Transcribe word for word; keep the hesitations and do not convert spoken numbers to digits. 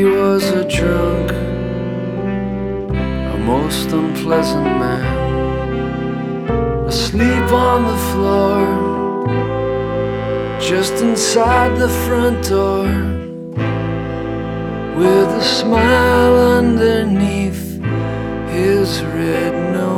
was a drunk, a most unpleasant man, asleep on the floor, just inside the front door, with a smile underneath his red nose.